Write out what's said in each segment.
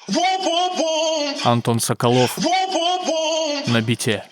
Антон Соколов на бите.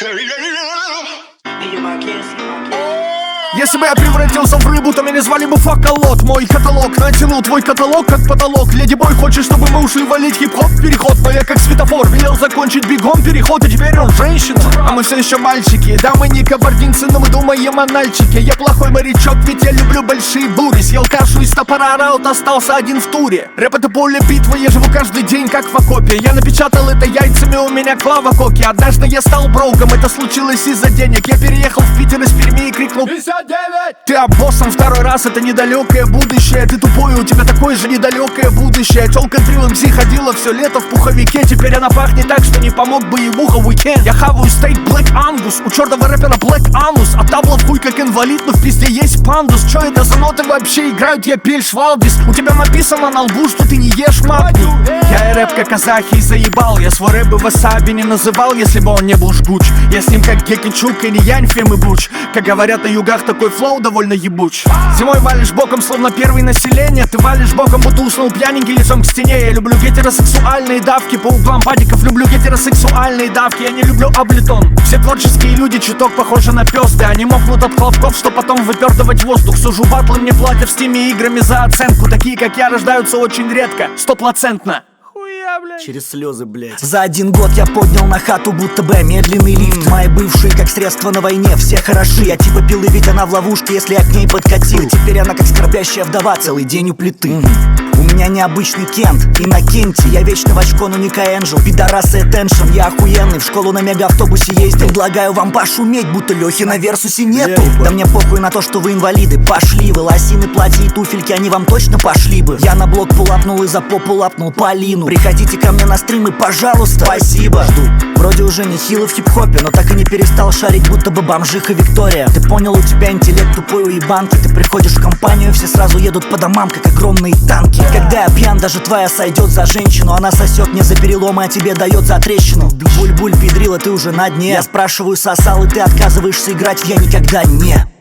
Если бы я превратился в рыбу, то меня звали бы Фоколот. Мой каталог натянул твой каталог как потолок. Леди Бой хочет, чтобы мы ушли валить хип-хоп переход, но я как светофор велел закончить бегом переход, и теперь он женщина. А мы все еще мальчики, да мы не кабардинцы, но мы думаем о нальчике. Я плохой морячок, ведь я люблю большие бури. Съел кашу из топора, раут остался один в туре. Рэп это поле битвы, я живу каждый день как в окопе. Я напечатал это яйцами, у меня клава коки. Однажды я стал броуком, это случилось из-за денег. Я переехал в Питер из Перми и крикнул 59! Ты обоссом второй раз, это недалекое будущее. Ты тупой, у тебя такое же недалекое будущее. Тёлка Трил МС ходила все лето в пуховике. Теперь она пахнет так, что не помог бы и муха уикенд. Я хаваю стейк Black Angus, у чёртова рэпера Black Anus. А табло в хуй как инвалид, но в пизде есть пандус. Чё это за ноты вообще играют, я Пельш Валдис. У тебя написано на лбу, что ты не ешь мапку. Я и рэп как казахи заебал. Я свой рэп бы васаби не называл, если бы он не был жгуч. Я с ним как Геки Чук и не Янь Фем и Буч. Как говорят на югах, такой флоу довольно ебуч. Зимой валишь боком, словно первый население. Ты валишь боком, будто уснул пьяненький лицом к стене. Я люблю гетеросексуальные давки по углам падиков. Люблю гетеросексуальные давки, я не люблю облитон. Все творческие люди чуток похожи на пёсты. Они мокнут от хлопков, что потом выпёрдывать воздух. Сужу батлы, мне платят в стиме играми за оценку. Такие как я рождаются очень редко, 100%. Через слезы, блять. За один год я поднял на хату будто бы медленный лифт. Мои бывшие как средства на войне, все хороши. Я типа пил, и ведь она в ловушке, если я к ней подкатил. Теперь она как скорбящая вдова, целый день у плиты. У меня необычный Кент, Иннокентий. Я вечно в очко, но не Энджел. Пидорас и attention, я охуенный. В школу на мега-автобусе ездил. Предлагаю вам пошуметь, будто Лёхи на Версусе нету. Да мне похуй на то, что вы инвалиды. Пошли вы, лосины, платья и туфельки, они вам точно пошли бы. Я на блок пулапнул и за попу лапнул Полину. Приходите ко мне на стримы, пожалуйста. Спасибо. Жду. Вроде уже не хилый в хип-хопе, но так и не перестал шарить, будто бы бомжиха Виктория. Ты понял, у тебя интеллект тупой уебанки. Ты приходишь в компанию, все сразу едут по домам, как огромные танки. Когда я пьян, даже твоя сойдет за женщину. Она сосет мне за переломы, а тебе дает за трещину. Буль-буль, педрила, ты уже на дне. Я спрашиваю, сосал, и ты отказываешься играть в «я никогда не».